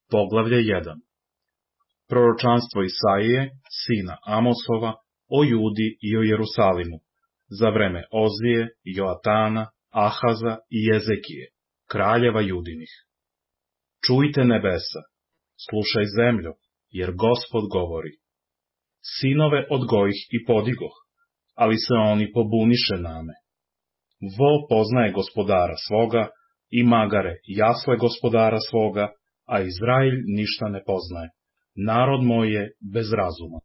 Poglavlje 1. Proročanstvo Isaije, sina Amosova, o Judi i o Jerusalimu, za vreme Ozije, Joatana, Ahaza i Jezekije, kraljeva Judinih. Čujte nebesa, slušaj zemljo, jer Gospod govori. Sinove odgojih i podigoh, ali se oni pobuniše name. Vol poznaje gospodara svoga, i magare jasle gospodara svoga, a Izrael ništa ne poznaje. Narod moj je bez razuma.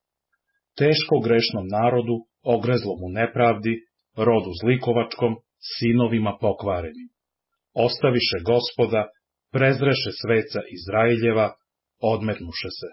Teško grešnom narodu, ogrezlom u nepravdi, rodu zlikovačkom, sinovima pokvarenim. Ostaviše Gospoda, prezreše sveca Izraeljeva, odmetnuše se.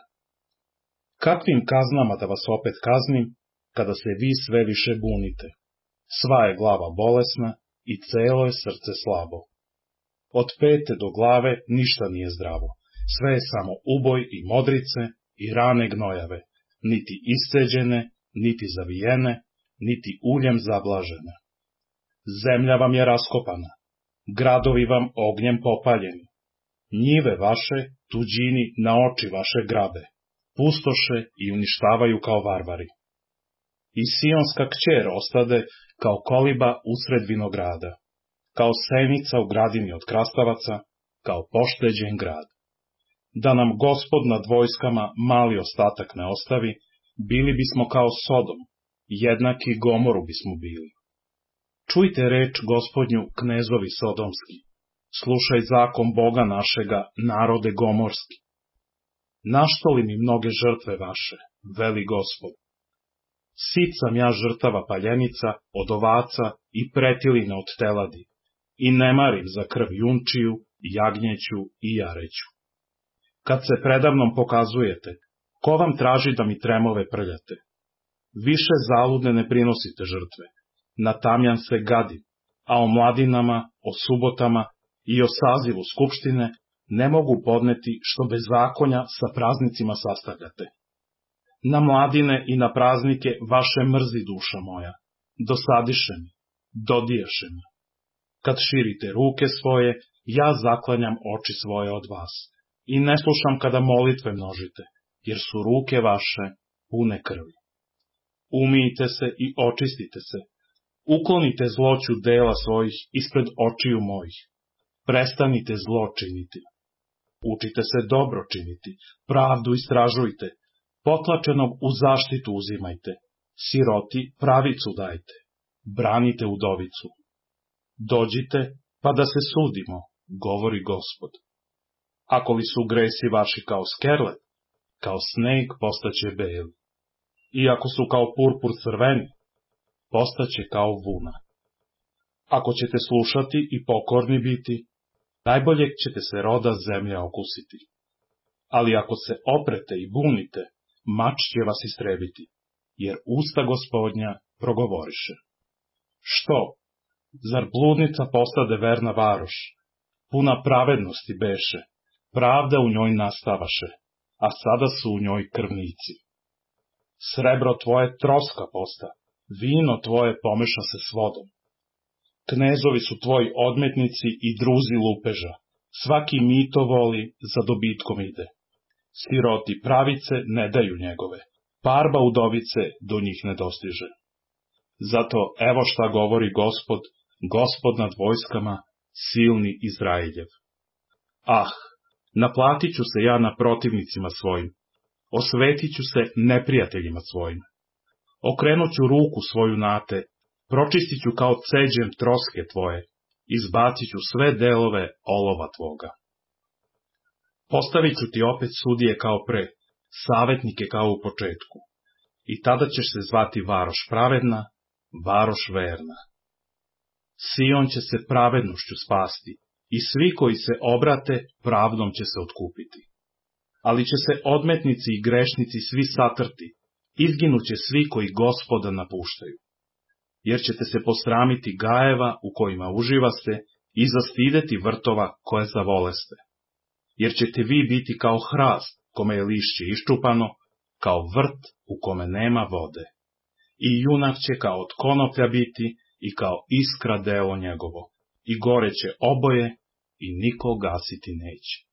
Kakvim kaznama da vas opet kaznim, kada se vi sve više bunite? Sva je glava bolesna i celo je srce slabo. Od pete do glave ništa nije zdravo, sve je samo uboj i modrice i rane gnojave, niti isceđene, niti zavijene, niti uljem zablažene. Zemlja vam je raskopana, gradovi vam ognjem popaljeni, njive vaše tuđini na oči vaše grabe, pustoše i uništavaju kao varvari. I sionska kćer ostade kao koliba usred vinograda, kao senica u gradini od krastavaca, kao pošteđen grad. Da nam Gospod nad vojskama mali ostatak ne ostavi, bili bismo kao Sodom, jednaki Gomoru bismo bili. Čujte reč Gospodnju, knezovi sodomski, slušaj zakon Boga našega, narode gomorski. Našto li mi mnoge žrtve vaše, veli Gospod? Sit sam ja žrtava paljenica, od ovaca i pretiline od teladi, i ne marim za krv junčiju, jagnjeću i jareću. Kad se predamnom pokazujete, ko vam traži da mi tremove prljate? Više zaludne ne prinosite žrtve, na tamjan se gadim, a o mladinama, o subotama i o sazivu skupštine ne mogu podneti što bezakonja sa praznicima sastavljate. Na mladine i na praznike vaše mrzi duša moja, dosadiše mi, dodijaše mi. Kad širite ruke svoje, ja zaklanjam oči svoje od vas i ne slušam kada molitve množite, jer su ruke vaše pune krvi. Umijte se i očistite se, uklonite zloću dela svojih ispred očiju mojih, prestanite zlo činiti. Učite se dobro činiti, pravdu istražujte, potlačenog u zaštitu uzimajte, siroti pravicu dajte, branite udovicu. Dođite, pa da se sudimo, govori Gospod. Ako li su gresi vaši kao skerlet, kao sneg postaće beli. I ako su kao purpur crveni, postaće kao vuna. Ako ćete slušati i pokorni biti, najboljeg ćete se roda zemlja okusiti. Ali ako se oprete i bunite, mač će vas istrebiti, jer usta Gospodnja progovoriše. Što? Zar bludnica postade verna varoš? Puna pravednosti beše, pravda u njoj nastavaše, a sada su u njoj krvnici. Srebro tvoje troska posta, vino tvoje pomeša se s vodom. Knezovi su tvoji odmetnici i druzi lupeža, svaki mito voli, za dobitkom ide. Siroti pravice ne daju njegove, parba udovice do njih ne dostiže. Zato evo šta govori Gospod, Gospod nad vojskama, silni Izraeljev. Ah, naplatit ću se ja na protivnicima svojim, osvetit ću se neprijateljima svojim. Okrenut ću ruku svoju na te, pročistit ću kao ceđem troske tvoje, izbacit ću sve delove olova tvoga. Postavit ću ti opet sudije kao pre, savetnike kao u početku, i tada ćeš se zvati varoš pravedna, varoš verna. Sion će se pravednošću spasti, i svi koji se obrate, pravdom će se otkupiti. Ali će se odmetnici i grešnici svi satrti, izginuće svi koji Gospoda napuštaju. Jer ćete se posramiti gajeva u kojima uživaste i zastideti vrtova koje zavoleste. Jer ćete vi biti kao hrast kome je lišće iščupano, kao vrt u kome nema vode. I junak će kao od konoplja biti i kao iskra delo njegovo, i goreće oboje i niko gasiti neće.